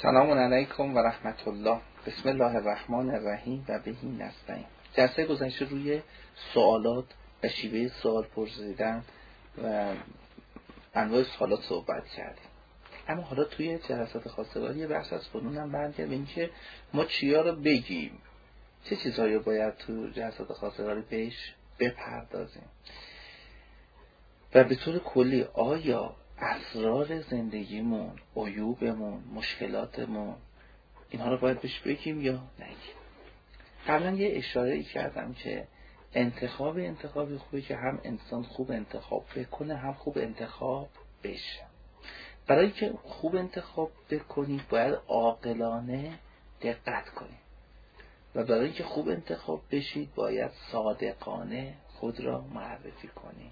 سلام علیکم و رحمت الله. بسم الله الرحمن الرحیم و بهی نستعین. جلسه گذشته روی سوالات و شیوه سوال پرسیدن و انواع سوالات صحبت کردیم. اما حالا توی جلسات خواستگاری یه بحث از فنونم برمی‌گرده به اینکه ما چیا رو بگیم، چه چیزهایی رو باید تو جلسات خواستگاری بهش بپردازیم و به طور کلی آیا اسرار زندگیمون، عیوبمون، مشکلاتمون اینها رو باید بهش بگیم یا نگیم. قبلا یه اشاره کردم که انتخابی خوبه که هم انسان خوب انتخاب بکنه هم خوب انتخاب بشه. برای که خوب انتخاب بکنید باید عاقلانه دقت کنید و برای که خوب انتخاب بشید باید صادقانه خود را معرفی کنید.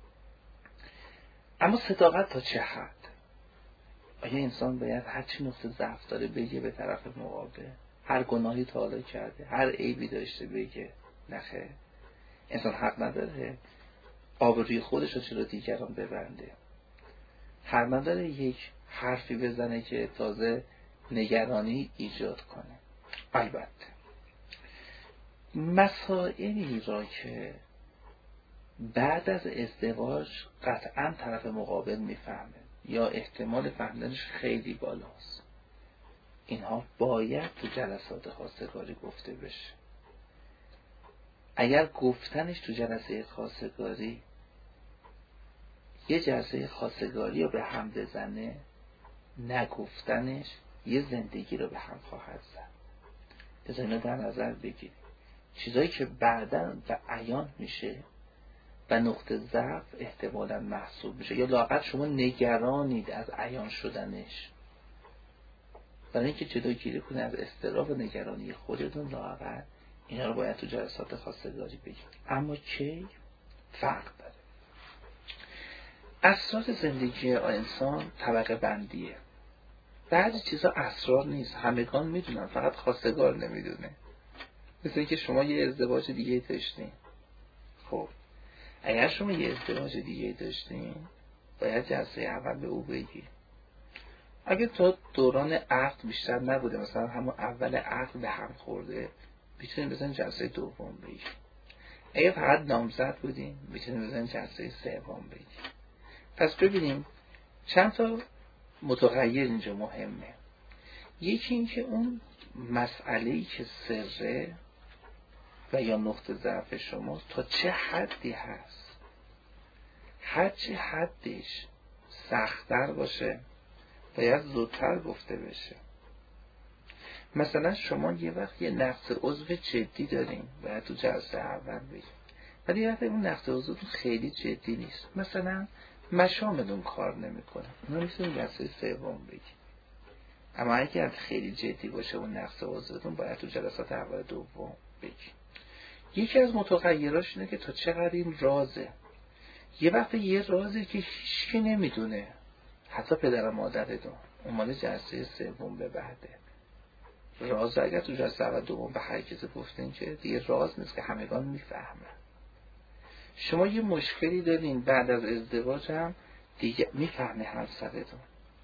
اما صداقت تا چه حد؟ آیا انسان باید هر چی نقطه ضعف داره بگه به طرف مقابل؟ هر گناهی تا حالا کرده، هر عیبی داشته بگه؟ نخیر. انسان حق نداره آبروی خودش رو چرا دیگران ببنده. حق نداره یک حرفی بزنه که تازه نگرانی ایجاد کنه. البته مسائلی را که بعد از ازدواج قطعا طرف مقابل میفهمه یا احتمال فهمدنش خیلی بالاست، اینها باید تو جلسات خواستگاری گفته بشه. اگر گفتنش تو جلسه خواستگاری یه جلسه خواستگاری رو به هم بزنه، نگفتنش یه زندگی رو به هم خواهد زد. از اینو در نظر بگیرید. چیزایی که بعداً به عیان میشه و نقطه ضعف احتمالاً محسوب میشه یا لااقل شما نگرانید از عیان شدنش، برای اینکه جلوگیری کنه از اضطراب و نگرانی خودتون، لااقل اینا رو باید تو جلسات خواستگاری بگید. اما کی؟ فرق داره. اسرار زندگی انسان طبقه بندیه. بعضی چیزا اسرار نیست، همگان میدونن، فقط خواستگار نمیدونه. مثل اینکه شما یه ازدواج دیگه داشتین. خب اگر شما یه ازدواج دیگه داشتین باید جلسه اول به او بگی. اگه تا دوران عقد بیشتر نبوده، مثلا همون اول عقد به هم خورده، میتونیم بزنیم جلسه دوم بگی. اگه فقط نامزد بودیم میتونیم بزنیم جلسه سوم بگی. پس ببینیم چند تا متغیر اینجا مهمه. یکی این که اون مسئله‌ای که سره و یا نقطه ضعف شما تا چه حدی هست. هر چه حدش سخت‌تر باشه باید زودتر گفته بشه. مثلا شما یه وقت یه نقص عضو جدی دارین باید تو جلسه اول بگید، ولی یه وقت اون نقص عضوتون خیلی جدی نیست، مثلا مشامتون کار نمیکنه، اونو میتونید جلسه سوم بگید. اما اگر خیلی جدی باشه اون نقص عضوتون باید تو جلسات اول دوم بگید. یکی از متغیراش اینه که تا چقدر این رازه. یه وقت یه رازی که هیچکی نمیدونه، حتی پدر و مادرتون، اون مال جلسه سوم به بعده. راز اگر تو جلسه اول دوم به هر کسی گفتین که دیگه راز نیست که همگان میفهمن. شما یه مشکلی دارین بعد از ازدواج هم دیگه میفهمه همسرتون،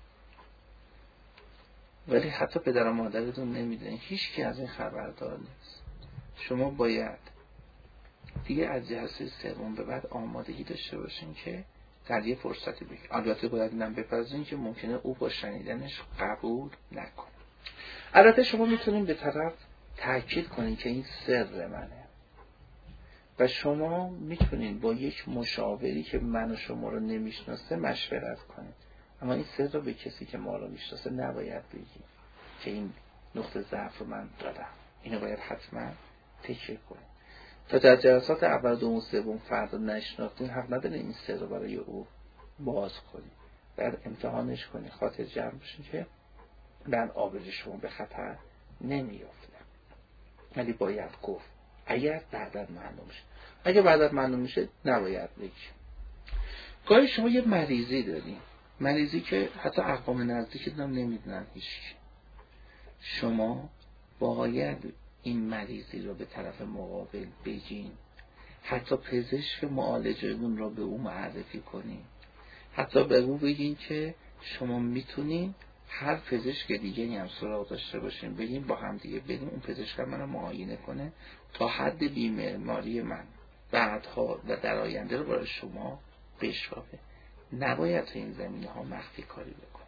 ولی حتی پدر و مادرتون نمیدونن، هیچکی از این خبردار نیست. شما باید دیگه از جلسه سوم به بعد آمادگی داشته باشین که در یه فرصتی بگید. البته باید اینم بپذیرین که ممکنه او با شنیدنش قبول نکنه. البته شما میتونین به طرف تاکید کنین که این سر منه و شما میتونین با یک مشاوری که من و شما رو نمیشناسه مشورت کنین، اما این سر رو به کسی که ما رو میشناسه نباید بگید که این نقطه ضعف رو من دارم. اینو باید حتما تکرار کنین. تا در جلسات اول دوم سوم فرد رو نشناختین حق ندارین این سر رو برای او باز کنین. باید امتحانش کنین، خاطر جمع بشین که من آبروی شما به خطر نمیافته. ولی باید گفت اگر بعداً معلوم میشه. اگر بعداً معلوم میشه نباید بگی. گاهی شما یه مریضی دارین، مریضی که حتی اقوام نزدیکتون هم نمیدونن هیچکی. شما باید این مریضی رو به طرف مقابل بگین، حتی پزشک معالجمون رو به او معرفی کنین، حتی به او بگین که شما میتونین هر پزشک دیگه هم سراغ داشته باشیم، بگیم با هم دیگه بریم اون پزشک منو معاینه کنه تا حد بیماری من بعدها و در آینده رو برای شما بشکافه. نباید تو این زمینه ها مخفی کاری بکنه.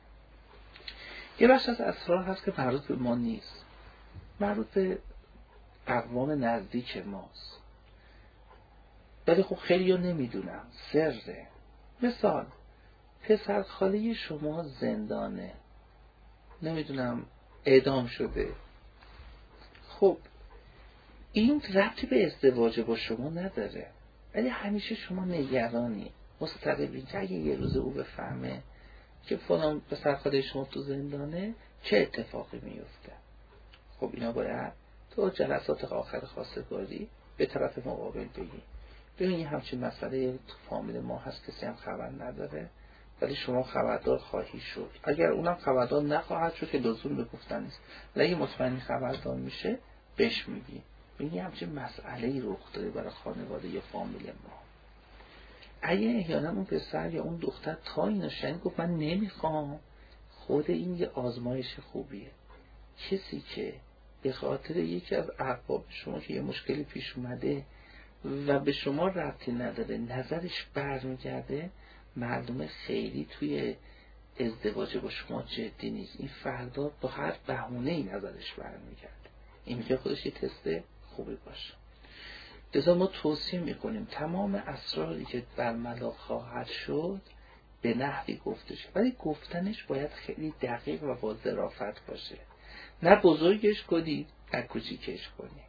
یه بخش از اسرار هست که مربوط به ما نیست، مربوط به اقوام نزدیک ماست، ولی خب خیلی ها نمیدونم، سره. مثال پسر خاله شما زندانه، نمیدونم اعدام شده. خب این ربطی به ازدواج با شما نداره، ولی همیشه شما نگرانی مستقلی که اگه یه روز او بفهمه که فلان پسر خاله شما تو زندانه چه اتفاقی میفته. خب اینا باید تو جلسات آخر خواستگاری به طرف مقابل بگی ببین همچین مسئله تو فامیل ما هست، کسی هم خبر نداره ولی شما خبردار خواهی شد. اگر اونم خبردار نخواهد شد که لزوم به گفتن نیست، ولی اگه مطمئنی خبردار میشه بهش میگی ببین همچین مسئله‌ای رخ داده برای خانواده یا فامیل ما. اگه احیانا اون پسر یا اون دختر تا اینو شنید گفت من نمیخوام، خود این یه آزمایش خوبیه. کسی که به خاطر یکی از ارباب شما که یه مشکلی پیش اومده و به شما ربطی نداره نظرش برمیگرده، معلومه خیلی توی ازدواج با شما جدی نیست. این فردا با هر بهونه‌ای نظرش برمیگرده. این میگه خودش یه تست خوبی باشه. لذا ما توصیه میکنیم تمام اسراری که برملا خواهد شد به نحوی گفته شه، ولی گفتنش باید خیلی دقیق و با ظرافت باشه. نه بزرگش کنی نه کوچیکش کنی.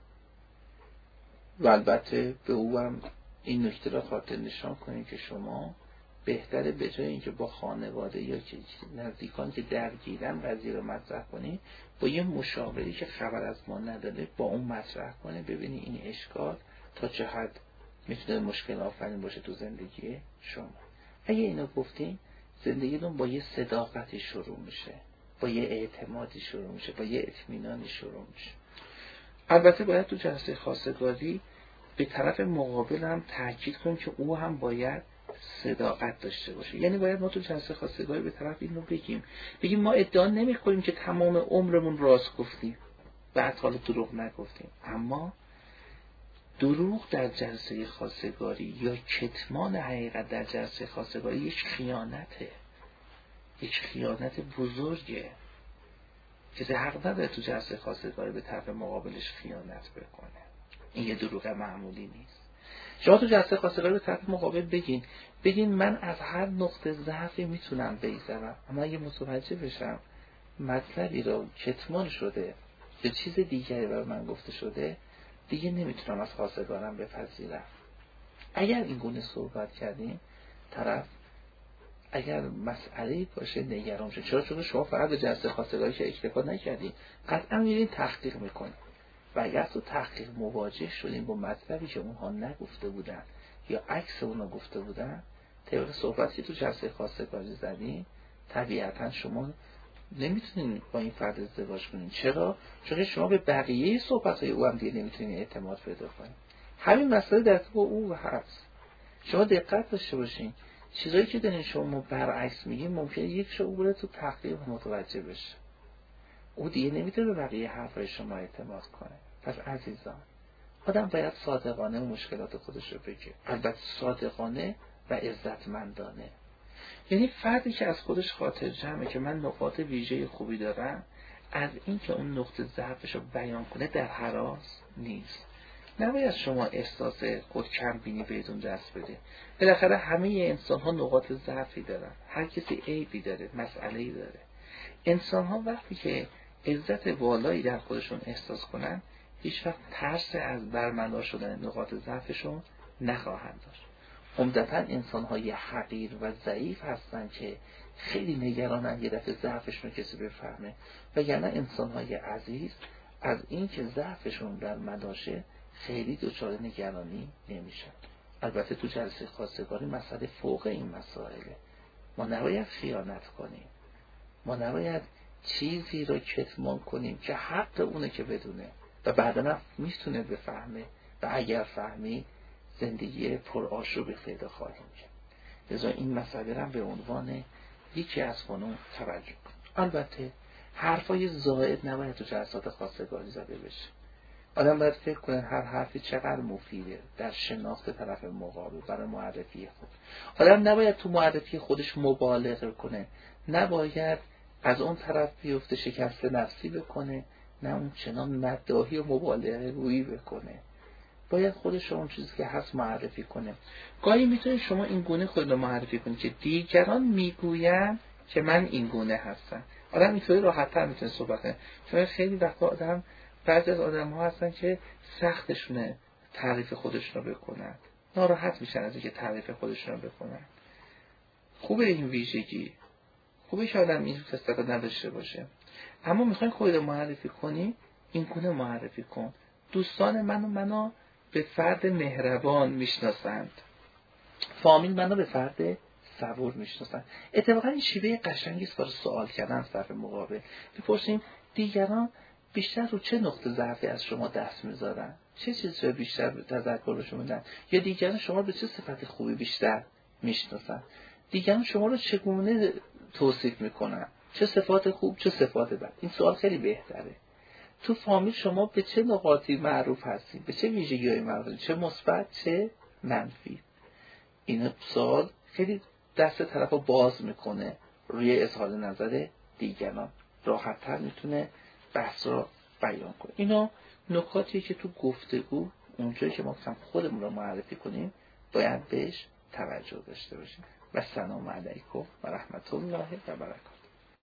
و البته به او هم این نکته را خاطر نشان کنید که شما بهتره به جای اینکه با خانواده یا نزدیکان که درگیرن قضیه رو مطرح کنی، با یه مشاوری که خبر از ما نداره با اون مطرح کنه، ببینی این اشکال تا چه حد میتونه مشکل آفرین باشه تو زندگی شما. اگه اینو گفتیم زندگیتون با یه صداقتی شروع میشه، با یه اعتمادی شروع میشه، با یه اطمینانی شروع میشه. البته باید تو جلسه خواستگاری به طرف مقابل هم تاکید کنیم که او هم باید صداقت داشته باشه. یعنی باید ما تو جلسه خواستگاری به طرف اینو بگیم ما ادعا نمی‌کنیم که تمام عمرمون راست گفتیم، بعد حالا دروغ نگفتیم، اما دروغ در جلسه خواستگاری یا کتمان حقیقت در جلسه خواستگاری یک خیانته، یک خیانت بزرگه. کسی حق نداره تو جلسه خواستگاری به طرف مقابلش خیانت بکنه. این یه دروغ معمولی نیست. شما تو جلسه خواستگاری به طرف مقابل بگین من از هر نقطه ضعفی میتونم بگذرم، اما اگه متوجه بشم مطلبی رو کتمان شده یا چیز دیگری برای من گفته شده دیگه نمیتونم از خواستگارم بپذیرم. اگر این گونه صحبت کردیم طرف اگر مسئله باشه نگران شه. چون شما فقط به جلسه خواستگاری که اکتفا نکردین، قطعا میرین تحقیق میکنین و اگر تو تحقیق مواجه شدین با مطلبی که اونها نگفته بودن یا عکس اونها گفته بودن، طبق صحبتی که تو جلسه خواستگاری زدین، طبیعتا شما نمیتونین با این فرد ازدواج کنین. چرا؟ چون شما به بقیه صحبت‌های او هم دیگه نمیتونین اعتماد پیدا کنین. همین مسئله در تو او هست. شما دقت داشته باشین چیزایی که دارین شما برعکس میگین ممکنه یک شو بره تو تحقیق متوجه بشه، او دیگه نمیتونه به بقیه حرفای شما اعتماد کنه. پس عزیزان آدم باید صادقانه مشکلات خودش رو بگه، البته صادقانه و عزتمندانه. یعنی فردی که از خودش خاطر جمعه که من نقاط ویژه خوبی دارم، از این که اون نقطه ضعفش رو بیان کنه در هراس نیست. نباید شما احساس خود کم بینی بهتون دست بده. بالاخره همه انسان ها نقاط ضعفی دارن، هر کسی عیبی داره، مسئله‌ای داره. انسان ها وقتی که عزت والایی در خودشون احساس کنن هیچ وقت ترس از برملا شدن نقاط ضعفشون نخواهند داشت. عمدتاً انسان‌های حقیر و ضعیف هستن که خیلی نگرانن یه دفعه ضعفشون کسی بفهمه، وگرنه انسان‌های عزیز از این که ضعفشون در مداشه خیلی دچار نگرانی نمیشن. البته تو جلسه خواستگاری مسئله فوق این مسائله. ما نباید خیانت کنیم، ما نباید چیزی رو کتمان کنیم که حق اونه که بدونه و بعداً میتونه بفهمه و اگر فهمی زندگی پرآشوب پیدا خواهیم کرد. لذا این مسئله را به عنوان یکی از فنون توجه کنیم. البته حرفای زائد نباید تو جلسات خواستگاری زده بشه. آدم باید فکر کنه هر حرفی چقدر مفیده در شناخت طرف مقابل برای معرفی خود. آدم نباید تو معرفی خودش مبالغه کنه، نباید از اون طرف بیفته شکست نفسی بکنه، نه اون چنان مداحی و مبالغه گویی بکنه. باید خودش اون چیزی که هست معرفی کنه. گاهی میتونه شما این گونه خود رو معرفی کنید که دیگران میگوین که من این گونه هستم. آدم اینطوری راحت‌تر میتونه صحبت کنه. چون خیلی وقتا بعضی از آدم‌ها هستن که سختشونه تعریف خودشون رو بکنن. ناراحت میشن از اینکه تعریف خودشون رو بکنن. خوبه این ویژگی. خوبه که آدم این خصلت رو نداشته باشه. اما میخواین خودت رو معرفی کنی، این گونه معرفی کن. دوستان منو به فرد مهربان میشناسند. فامیل منو به فرد صبور میشناسند. اتفاقا این شیوه قشنگی است برای سوال کردن از طرف مقابل. بپرسیم دیگران بیشتر رو چه نقطه ضعفی از شما دست میذارن؟ چه چیزی رو بیشتر تذکر بهشون میدن؟ یا دیگران شما به چه صفت خوبی بیشتر میشناسن؟ دیگران شما رو چگونه توصیف میکنن؟ چه صفات خوب، چه صفات بد؟ این سوال خیلی بهتره. تو فامیل شما به چه نقاطی معروف هستید؟ به چه ویژگی‌هایی معروف هستید؟ چه مثبت، چه منفی؟ این سوال خیلی دست طرفو باز میکنه روی اظهار نظر دیگران. راحت‌تر میتونه بحث رو بیان کنه. اینا نکاتیه که تو گفتگو اونجایی که ما خودمون رو معرفی کنیم باید بهش توجه داشته باشیم. و سلام علیکم و رحمت الله و برکاته.